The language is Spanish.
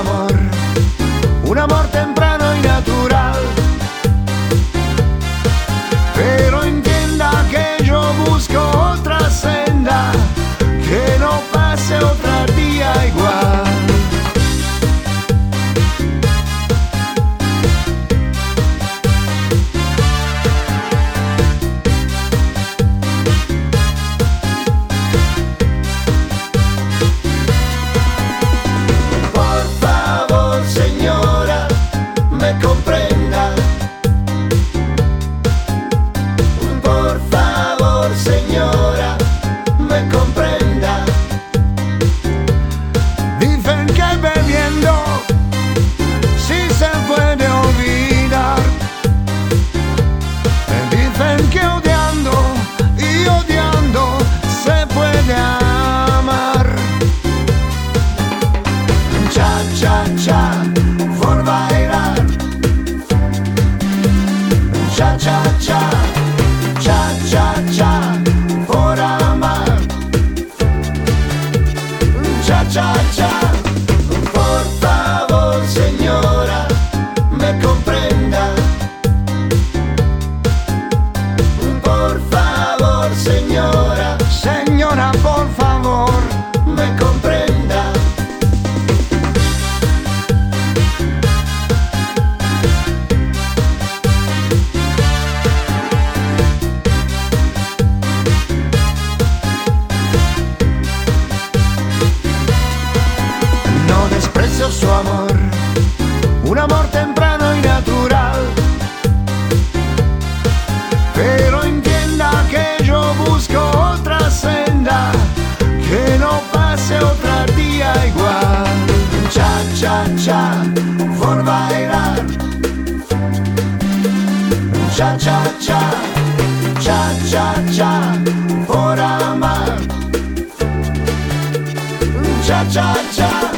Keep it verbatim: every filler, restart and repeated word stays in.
amor, un amor temprano y natural. Pero entienda que yo busco otra senda, que no pase otro día igual. Por favor, señora, me comprenda. Por favor, señora, me comprenda. Dicen que bebiendo sí se puede olvidar. Dicen que odiando y odiando se puede amar. Cha, cha, cha, por bailar. Cha, cha, cha, cha, cha, cha, por amar. Cha, cha, cha, por favor, señora, me comprenda. Por favor, señora, señora, por favor, me comprenda. No desprecio su amor, un amor temprano y natural. Pero entienda que yo busco otra senda, que no pase otro día igual. Cha, cha, cha, por bailar. Cha, cha, cha, cha, cha, cha, por amar. Cha, cha, cha.